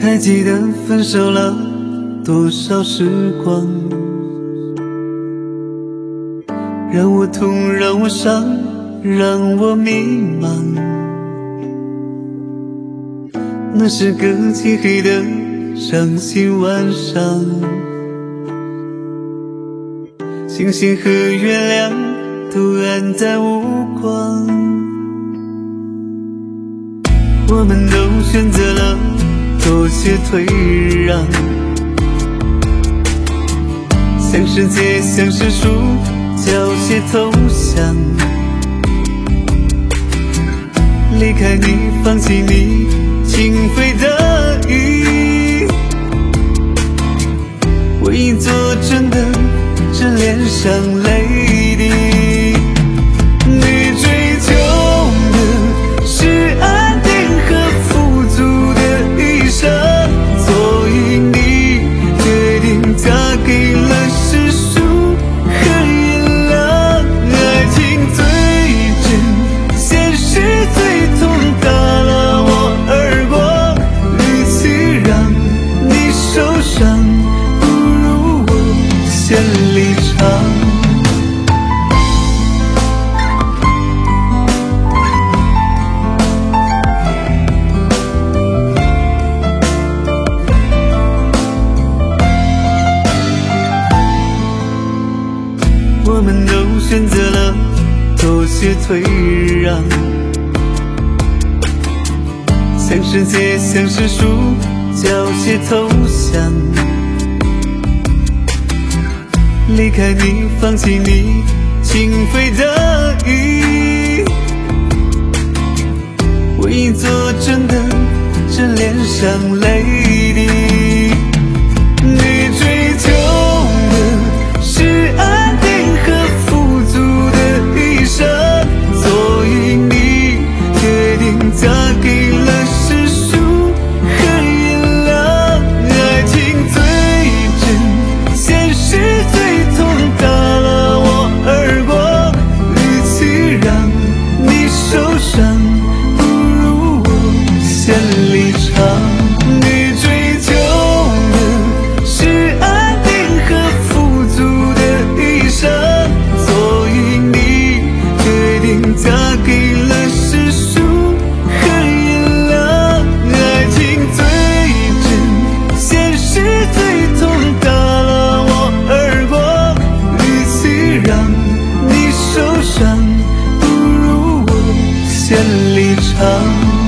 还记得分手了多少时光，让我痛，让我伤，让我迷茫。那是个漆黑的伤心晚上，星星和月亮都暗淡无光，我们都选择了妥协退让，像是结，像是输，缴械投降。离开你，放弃你，情非得已。唯一作证的，只脸上泪滴。你追求的是安定和富足的一生，所以你决定嫁给了世俗和炎凉。爱情最真，现实最痛，打了我耳光。与其让你受伤，不如我先离场。我们都选择了妥协退让，像是结，像是输，缴械投降。离开你，放弃你，情非得已。唯一作证的，只脸上泪滴。你追求的是安定和富足的一生，所以你决定嫁给了世俗和炎凉。爱情最真，现实最痛，打了我耳光。与其让你受伤，不如我先离场。你追求的是安定和富足的一生，所以你决定嫁给了世俗和炎凉。爱情最真，现实最痛，打了我耳光。与其让你受伤，不如我先离场。